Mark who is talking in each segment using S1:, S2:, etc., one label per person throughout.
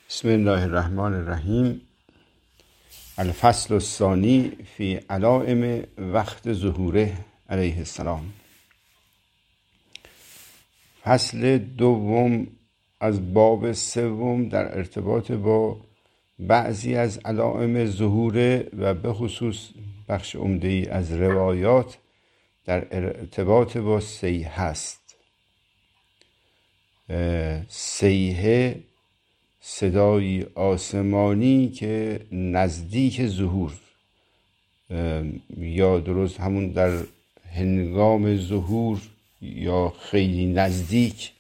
S1: بسم الله الرحمن الرحیم. الفصل الثانی فی علائم وقت ظهوره علیه السلام. فصل دوم از باب سوم در ارتباط با بعضی از علائم ظهوره و به خصوص بخش عمده‌ای از روایات در ارتباط با صیحه است. صیحه صدای آسمانی که نزدیک ظهور یا درست همون در هنگام ظهور یا خیلی نزدیک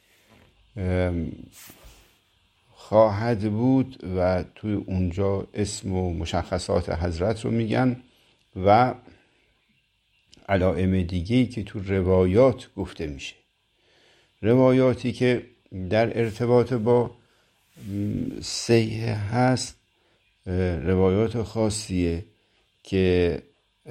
S1: خواهد بود و توی اونجا اسم و مشخصات حضرت رو میگن و علائم دیگه‌ای که تو روایات گفته میشه. روایاتی که در ارتباط با صیحه هست روایات خاصیه که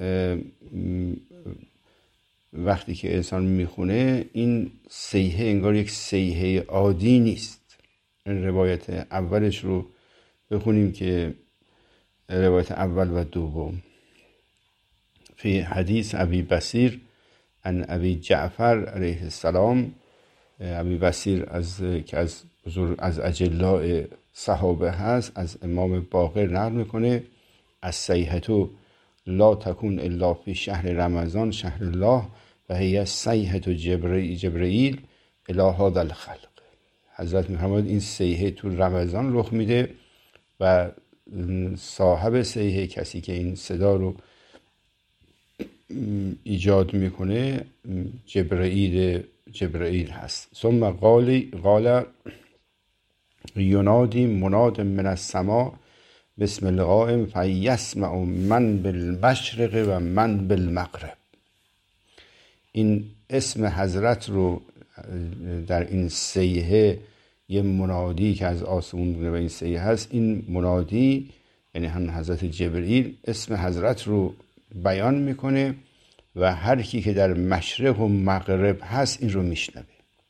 S1: وقتی که انسان میخونه این صیحه انگار یک صیحه عادی نیست. این روایت اولش رو بخونیم که روایت اول و دوم. فی حدیث ابی بصیر عن ابی جعفر علیه السلام. ابی بصیر از اجلاء صحابه هست، از امام باقر نقل میکنه از صیحه لا تکون الا فی شهر رمضان شهر الله و هی صیحه جبرئیل الی هذا الخلق. حضرت میفرماید این صیحه تو رمضان رخ میده و صاحب صیحه، کسی که این صدا رو ایجاد میکنه، جبرئیل هست. ثم قال ینادی مناد من السماء بسم القائم فیسمع من بالمشرق و من بالمغرب. این اسم حضرت رو در این صیحه، یه منادی که از آسمون میاد و این صیحه هست، این منادی یعنی هم حضرت جبرئیل اسم حضرت رو بیان میکنه و هر کی که در مشرق و مغرب هست این رو میشنوه.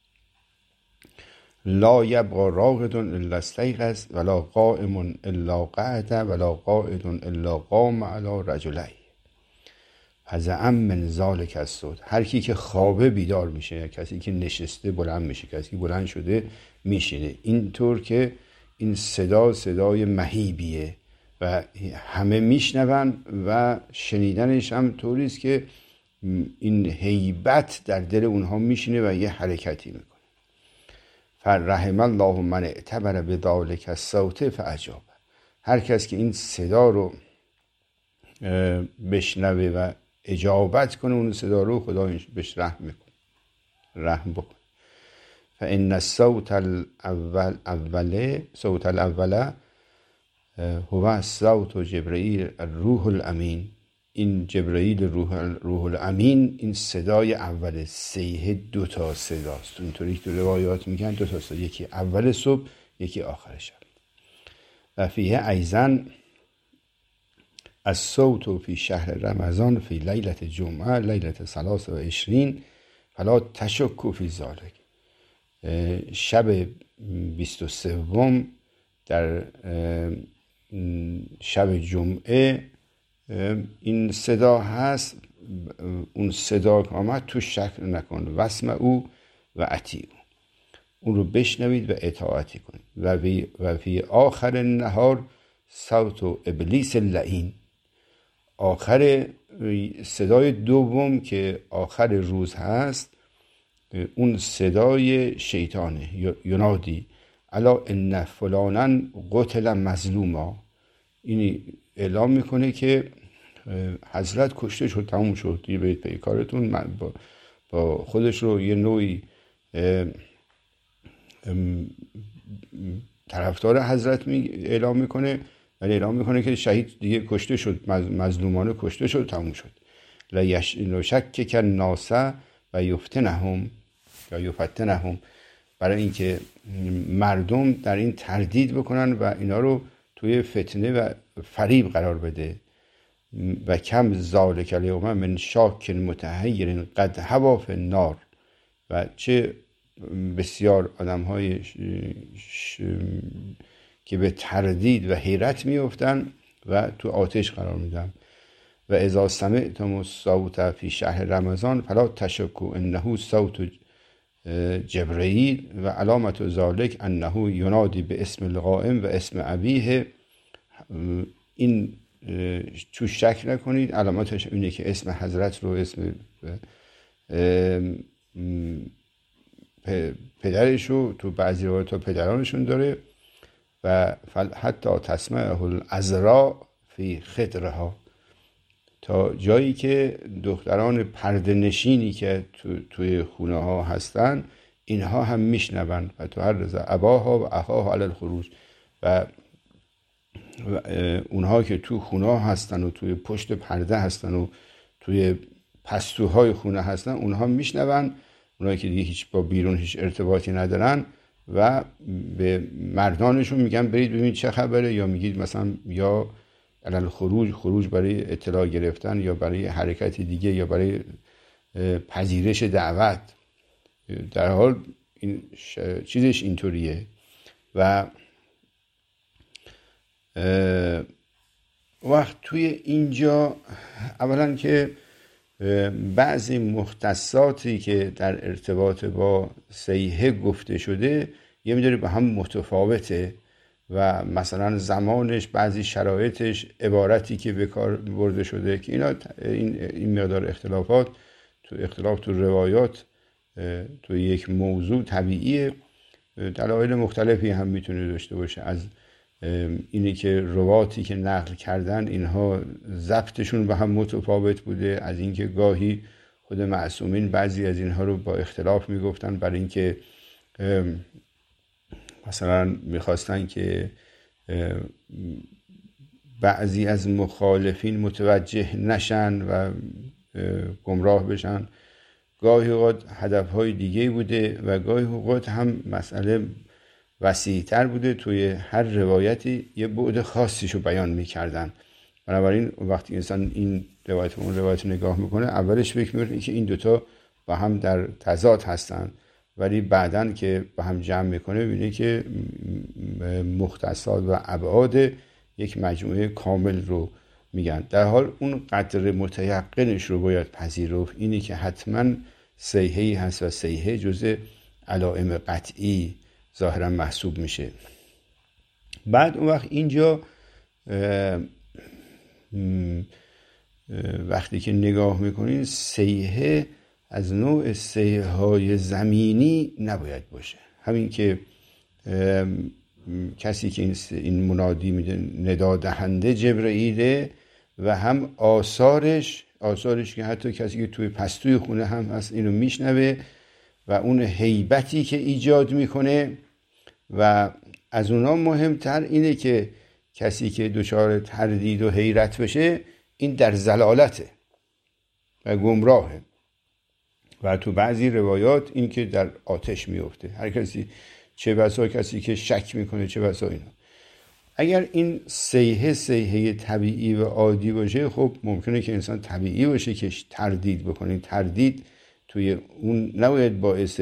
S1: لا یبقى راقد الا استیقظ ولا قائم الا قعد ولا قاعد الا قام علی رجلین فزعم من ذلک الصوت. هر کی که خوابه بیدار میشه، کسی که نشسته بلند میشه، کسی که بلند شده میشینه. اینطور که این صدای مهیبیه و همه میشنون و شنیدنش هم طوریست که این هیبت در دل اونها میشینه و یه حرکتی میکنه. فرحم الله من اعتبر بذلک الصوت فاجاب. هر کس که این صدا رو بشنوه و اجابت کنه اون صدا رو، خدا بهش رحم بکنه. فان الصوت الاول هو صوت جبرئیل الروح الامین. این جبرئیل روح الامین این صدای اول صیحه. دو تا صداست، اینطوری که روایات میگن دو تا صدا، یکی اول صبح یکی آخر شب. و فیه ایضا الصوت فی شهر رمضان فی لیلة جمعه لیلة 23 فلا تشک فی ذلک. شب 23 در شب جمعه این صدا هست. اون صدا که آمد تو شک نکن. واسمعوا و اطیعوا. اون رو بشنوید و اطاعتی کنید. و فی آخر النهار صوت ابلیس اللعین. آخر صدای دوم که آخر روز هست اون صدای شیطانه. ینادی الا ان فلانا قتل مظلوما. این اعلام میکنه که حضرت کشته شد، تموم شد، دیگه برید پی کارتون. با خودش رو یه نوعی طرفدار حضرت اعلام میکنه، ولی اعلام میکنه که شهید دیگه کشته شد، مظلومانه کشته شد، تموم شد. لا شک الناس و یفتنهم یا یفتنهم، برای اینکه مردم در این تردید بکنن و اینا رو توی فتنه و فریب قرار بده. و کم ذالک الیوم من شاک متحیر قد هوا فی النار. و چه بسیار آدم های که به تردید و حیرت میافتن و تو آتش قرار میدن. و اذا سمعتم الصوت فی شهر رمضان فلا تشکوا انه صوت جبرئیل و علامت ذلک انه ینادی به اسم القائم و اسم ابیه. این تو شک نکنید، علامتش اینه که اسم حضرت رو، اسم پدرش رو تو بعضی روایات پدرانشون داره. و حتی تسمعه العذراء فی خدرها، تا جایی که دختران پرده نشینی که توی خونه ها هستن اینها هم میشنون. و تو هر رضا اباها و اخاها علی الخروج، و اونها که تو خونه هستن و توی پشت پرده هستن و توی پستوهای خونه هستن اونها میشنون، اونهایی که دیگه هیچ با بیرون هیچ ارتباطی ندارن و به مردانشون میگن برید ببینید چه خبره، یا میگید مثلا یا علل خروج برای اطلاع گرفتن یا برای حرکت دیگه یا برای پذیرش دعوت. در حال این چیزش اینطوریه. و وقت توی اینجا اولا که بعضی مختصاتی که در ارتباط با صیحه گفته شده یه می‌داره به هم متفاوته و مثلا زمانش، بعضی شرایطش، عبارتی که به کار برده شده که اینا این مقدار اختلاف تو روایات تو یک موضوع طبیعیه. دلایل مختلفی هم میتونه داشته باشه، از اینی که رواتی که نقل کردن اینها ضبطشون به هم متفاوت بوده، از اینکه گاهی خود معصومین بعضی از اینها رو با اختلاف میگفتن برای اینکه مثلا میخواستن که بعضی از مخالفین متوجه نشن و گمراه بشن. گاهی اوقات هدفهای دیگه بوده و گاهی اوقات هم مسئله وسیع‌تر بوده، توی هر روایتی یه بعد خاصیشو بیان میکردن. بنابراین وقتی انسان این روایت و اون روایت نگاه میکنه اولش فکر میکنه که این دوتا با هم در تضاد هستن، ولی بعدن که با هم جمع میکنه ببینه که مختصات و ابعاد یک مجموعه کامل رو میگن. در حال اون قدر متیقنش رو باید پذیرفت، اینی که حتما صیحه‌ای هست و صیحه جزء علائم قطعی ظاهرا محسوب میشه. بعد اون وقت اینجا وقتی که نگاه میکنین صیحه از نوع صیحه‌های زمینی نباید باشه. همین که کسی که این منادی میده ندا دهنده جبرئیله و هم آثارش که حتی کسی که توی پستوی خونه هم هست اینو میشنوه و اون هیبتی که ایجاد میکنه. و از اونا مهمتر اینه که کسی که دچار تردید و حیرت بشه این در ضلالته و گمراهه و تو بعضی روایات این که در آتش میفته. هر کسی، چه بسا کسی که شک میکنه، چه بسا اینا. اگر این صیحه طبیعی و عادی باشه، خب ممکنه که انسان طبیعی باشه که تردید بکنه. تردید توی اون نباید باعث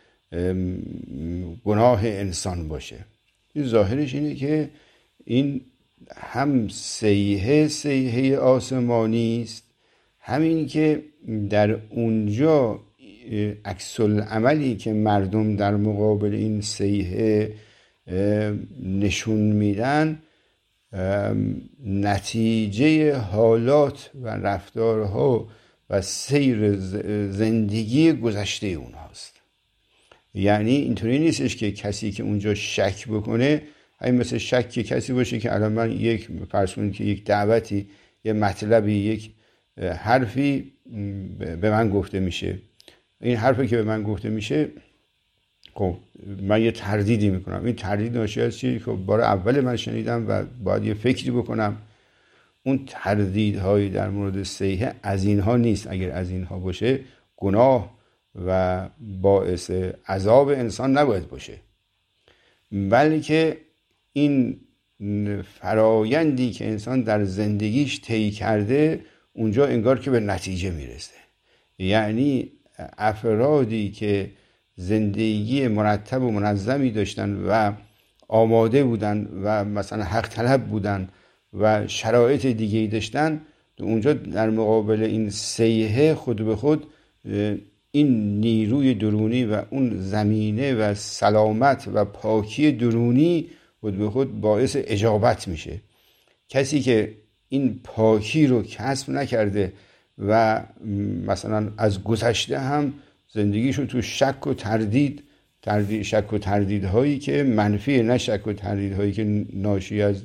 S1: گناه انسان باشه. این ظاهرش اینه که این هم صیحه آسمانی است، همین که در اونجا عکس العملی که مردم در مقابل این صیحه نشون میدن نتیجه حالات و رفتارها و سیر زندگی گذشته اونهاست. یعنی اینطوری نیستش که کسی که اونجا شک بکنه، همین مثل شک که کسی باشه که الان من فرض کنید که یک دعوتی، یه مطلبی، یک حرفی به من گفته میشه، این حرفی که به من گفته میشه خب من یه تردیدی میکنم. این تردید ناشی از چیه؟ که بار اول من شنیدم و باید یه فکری بکنم. اون تردیدهایی در مورد صیحه از اینها نیست. اگر از اینها باشه گناه و باعث عذاب انسان نباید باشه، بلکه این فرایندی که انسان در زندگیش طی کرده اونجا انگار که به نتیجه میرسه. یعنی افرادی که زندگی مرتب و منظمی داشتن و آماده بودن و مثلا حق طلب بودن و شرایط دیگه‌ای داشتن، اونجا در مقابل این سیحه خود به خود این نیروی درونی و اون زمینه و سلامت و پاکی درونی خود به خود باعث اجابت میشه. کسی که این پاکی رو کسب نکرده و مثلا از گذشته هم زندگیشو تو شک و شک و تردیدهایی که منفی، نه شک و تردیدهایی که ناشی از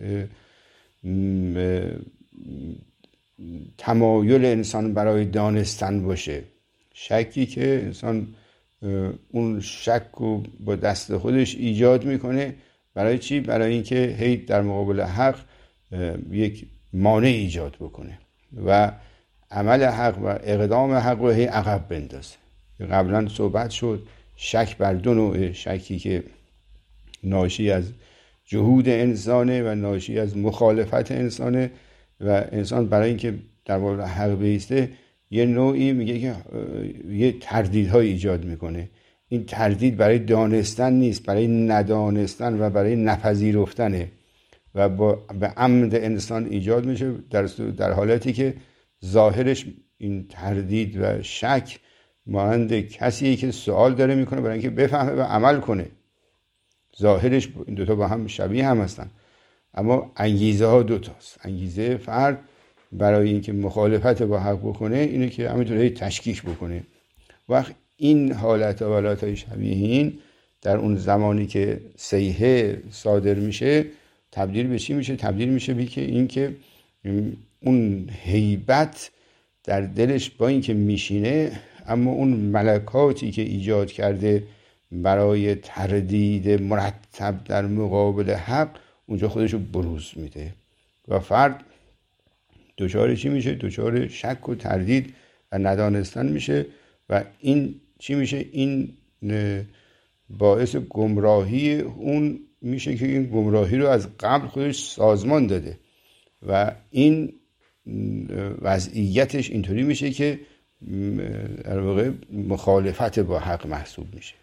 S1: تمایل انسان برای دانستن باشه. شکی که انسان اون شک رو با دست خودش ایجاد میکنه. برای چی؟ برای اینکه هی در مقابل حق یک مانع ایجاد بکنه و عمل حق و اقدام حق رو هی عقب بندازه. قبلا صحبت شد شک بر دو نوعه: شکی که ناشی از جهود انسانه و ناشی از مخالفت انسانه و انسان برای اینکه در مورد حق بیسته یه نوعی میگه که یه تردیدهای ایجاد میکنه. این تردید برای دانستن نیست، برای ندانستن و برای نپذیرفتنه و به عمد انسان ایجاد میشه در حالتی که ظاهرش این تردید و شک مانند کسی که سوال داره میکنه برای اینکه بفهمه و عمل کنه. ظاهرش این دوتا با هم شبیه هم هستن، اما انگیزه ها دوتاست. انگیزه فرد برای اینکه مخالفت با حق بکنه اینه که همینطوری تشکیک بکنه. وقت این حالت و حالتهای شبیه این در اون زمانی که سیحه صادر میشه تبدیل به چی میشه؟ تبدیل میشه به اینکه اون هیبت در دلش با اینکه میشینه، اما اون ملکاتی که ایجاد کرده برای تردید مرتب در مقابل حق اونجا خودشو بروز میده و فرد دچار چی میشه؟ دچار شک و تردید و ندانستن میشه و این چی میشه؟ این باعث گمراهی اون میشه که این گمراهی رو از قبل خودش سازمان داده و این وضعیتش اینطوری میشه که در واقع مخالفت با حق محسوب میشه.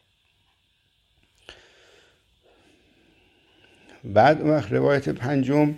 S1: بعد وقت روایت پنجم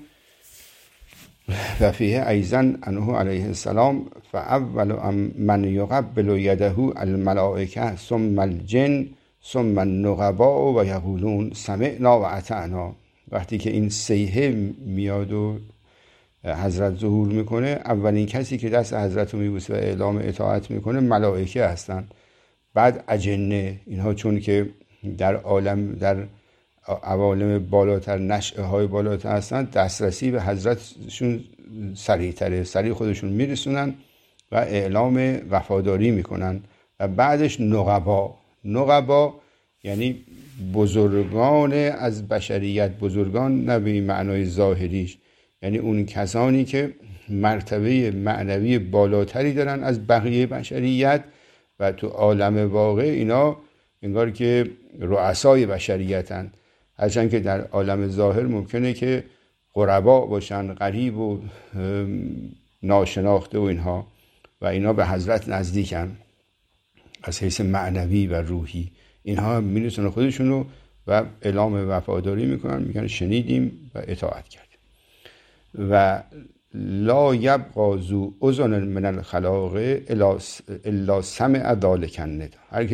S1: و فیه ایضا عنه علیه السلام فاول من یقبل یده الملائکه ثم الجن ثم النقباء و یقولون سمعنا و اطعنا. وقتی که این سیحه میاد و حضرت ظهور میکنه، اولین کسی که دست حضرت رو میبوسه و اعلام اطاعت میکنه ملائکه هستن. بعد اجنه، اینها چون که در عوالم بالاتر، نشأه های بالاتر هستن، دسترسی به حضرتشون سریع خودشون میرسونن و اعلام وفاداری میکنن. و بعدش نقبا یعنی بزرگان از بشریت، بزرگان نه به معنای ظاهریش، یعنی اون کسانی که مرتبه معنوی بالاتری دارن از بقیه بشریت و تو عالم واقع اینا انگار که رؤسای بشریتن، هرچند که در عالم ظاهر ممکنه که غربا باشن، غریب و ناشناخته و اینها، و اینا به حضرت نزدیکن از حیث معنوی و روحی. اینها میرسونن خودشونو و اعلام وفاداری میکنن، میگن شنیدیم و اطاعت کردیم. و لا یبقى ذو اذن من الخلائق الا سمع ذلک النداء.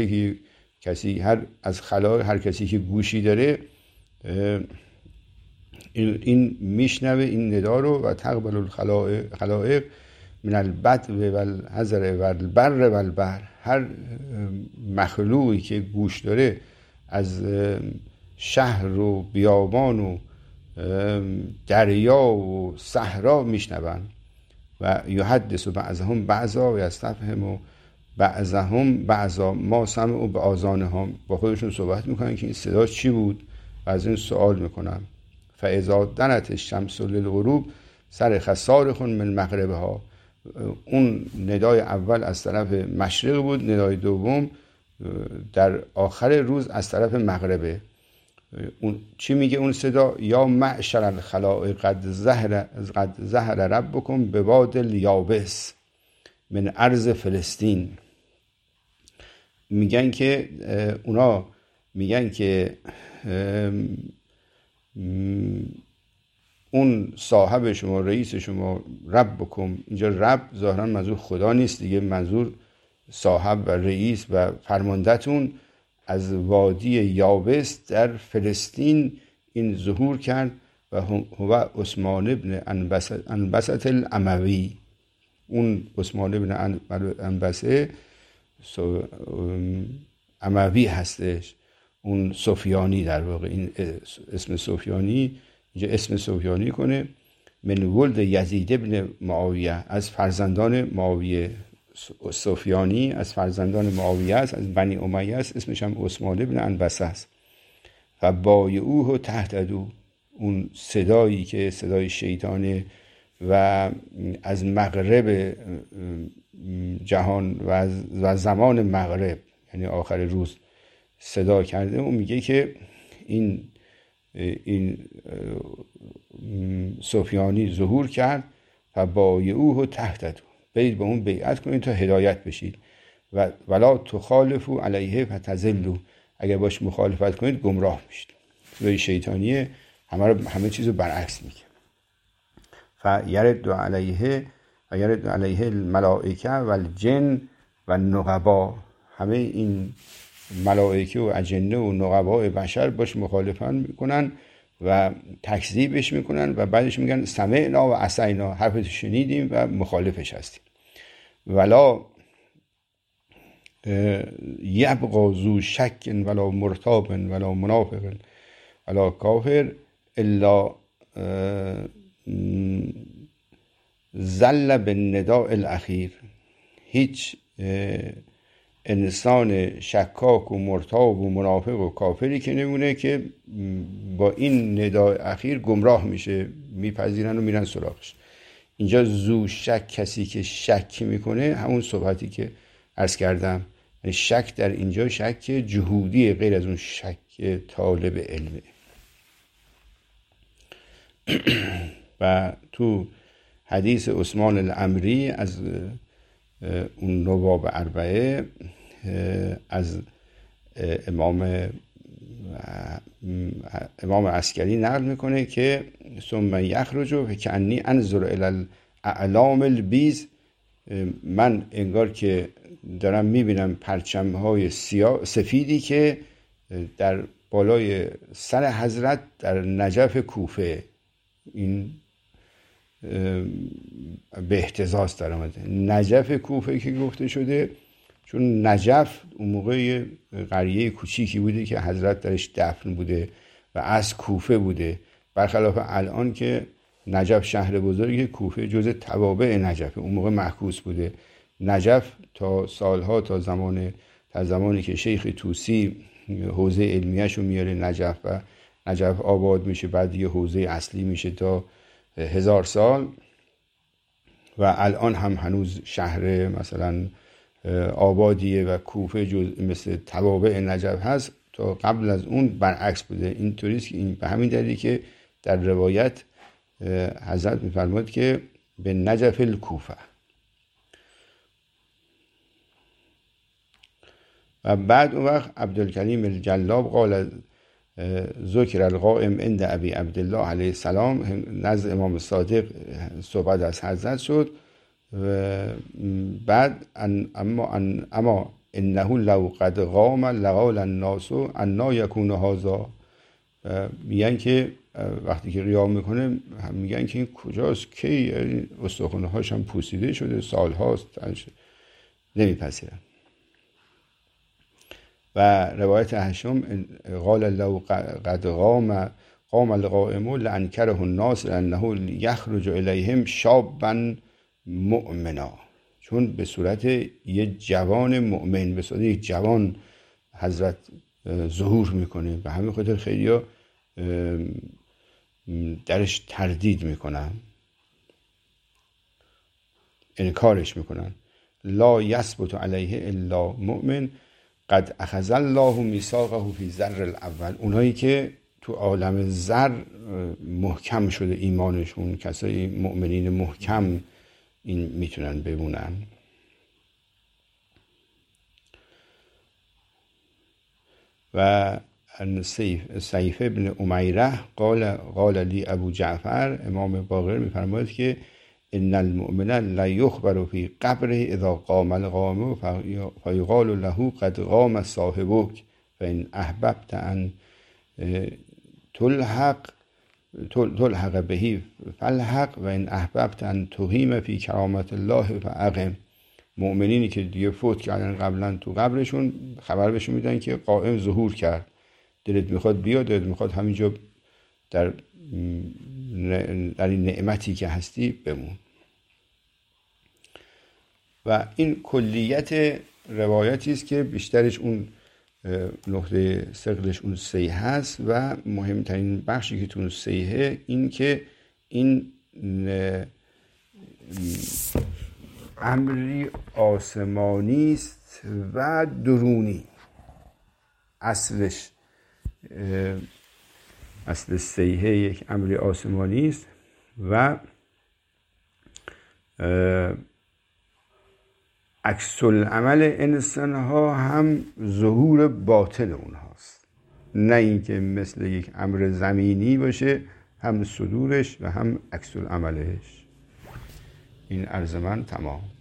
S1: هر کسی که گوشی داره این میشنوه این ندا رو. و تقبل الخلائق من البدو و الحذر و البر و البحر. هر مخلوقی که گوش داره از شهر و بیابان و دریا و صحرا میشنون. و یحدث بعضهم بعضا و یستفهم بعضهم بعضا ما سمعوا بآذانهم. با خودشون صحبت میکنن که این صدا چی بود و از این سوال میکنن. فاذا دنت الشمس للغروب صرخ صارخ من مغربها. اون ندای اول از طرف مشرق بود، ندای دوم در آخر روز از طرف مغربه. اون چی میگه اون صدا؟ یا معشر الخلائق قد ظهر ربکم بواد الیابس من ارض فلسطین. میگن که اونا میگن که اون صاحب شما، رئیس شما، رب بکن، اینجا رب ظاهرا منظور خدا نیست دیگه، منظور صاحب و رئیس و فرماندهتون از وادی یابس در فلسطین این ظهور کرد و هو عثمان ابن انبسط الاموی. اون عثمان ابن انبسه اموی هستش، اون سفیانی در واقع. این اسم سفیانی اینجا اسم سفیانی کنه، من ولد یزید ابن معاویه، از فرزندان معاویه. سفیانی از فرزندان معاویه است، از بنی امیه است، اسمش هم عثمان ابن انبسه است. و بایعوه تحت دو، اون صدایی که صدای شیطانه و از مغرب جهان و زمان مغرب یعنی آخر روز صدا کرده، اون میگه که این سفیانی ظهور کرد و بایعوه تحت دو، برید به اون بیعت کنید تا هدایت بشید، و ولا تخالفوا علیه فتضلوا، اگر باش مخالفت کنید گمراه میشید. صدای شیطانیه، همه چیزو برعکس میگه. فیرد علیه الملائکه و الجن و نقبا، همه این ملائکه و اجنه و نقباء بشر باش مخالفت میکنن و تکذیبش میکنن و بعدش میگن سمعنا و عصینا، حرفتو شنیدیم و مخالفش هستیم. ولا یبقى ذو شک ولا مرتاب ولا منافق ولا کافر الا ظل بالنداء الاخیر. هیچ انسان شکاک و مرتاب و منافق و کافری که نمونه که با این ندای اخیر گمراه میشه، میپذیرن و میرن سراغش. اینجا ذو شک، کسی که شک میکنه، همون صحبتی که عرض کردم، یعنی شک در اینجا شک جهودی، غیر از اون شک طالب علمه. و تو حدیث عثمان الامری از اون نواب اربعه از امام عسکری نقل میکنه که ثم یخرج فکأنی انظر الی الاعلام البیض، من انگار که دارم میبینم پرچم‌های سفیدی که در بالای سر حضرت در نجف کوفه، این به اهتزاز در آمده. نجف کوفه که گفته شده چون نجف اون موقع قریه کوچیکی بوده که حضرت درش دفن بوده و از کوفه بوده، برخلاف الان که نجف شهر بزرگی، کوفه جز توابع نجف، اون موقع محبوس بوده. نجف تا سالها، تا زمانی که شیخ طوسی حوزه علمیه‌شو میاره نجف و نجف آباد میشه، بعد یه حوزه اصلی میشه تا 1000 سال، و الان هم هنوز شهر مثلا آبادیه و کوفه مثل توابع نجف هست. تا قبل از اون برعکس بوده. این طوریست که به همین دلیلی که در روایت حضرت میفرماد که به نجف الکوفه. و بعد اون وقت عبدالکریم الجلاب قال ذکر القائم عند ابی عبدالله علیه السلام، نزد امام صادق صحبت از حضرت شد. و بعد اما انه لو قد قام لقال الناس انا یکون هذا، میگن که وقتی که قیام میکنه میگن که این کجاست، کی استخوانه هاش هم پوسیده شده، سال هاست، نمیپذیرن. و روایت هشم قال لو قد قام القائم لانکره الناس لانه یخرج الیهم شابا مؤمنا، چون به صورت یه جوان مؤمن، به صورت یک جوان حضرت ظهور میکنه و همین خاطر خیلیا درش تردید میکنن، انکارش میکنن. لا یثبت علیه الا مؤمن قد اخذ الله میثاقه فی ذر الاول، اونایی که تو عالم ذر محکم شده ایمانشون، کسای مؤمنین محکم این میتونن بمونن. و سیف ابن امیره قال لی ابو جعفر، امام باقر میفرماید که ان المؤمن لا یخبر فی قبره اذا قام القائم فیقال له قد قام صاحبک فان احببت ان تلحق به فالحق و ان احببت ان تقیم فی کرامت الله فاقم. مؤمنینی که دیگه فوت کردن قبلا تو قبرشون خبر بهشون میدن که قائم ظهور کرد، دلت میخواد بیا، دلت میخواد همینجا در این نعمتی که هستی بمون. و این کلیت روایتی است که بیشترش اون نقطه ثقلش اون صحیح هست و مهمترین بخشی که تو اون صحیحه این که این امری آسمانی است و درونی. اصلش اصل صحیحه یک امری آسمانی است و عکس العمل انسان ها هم ظهور باطن اونهاست، نه اینکه مثل یک امر زمینی باشه هم صدورش و هم عکس العملش. این عرض من تمام.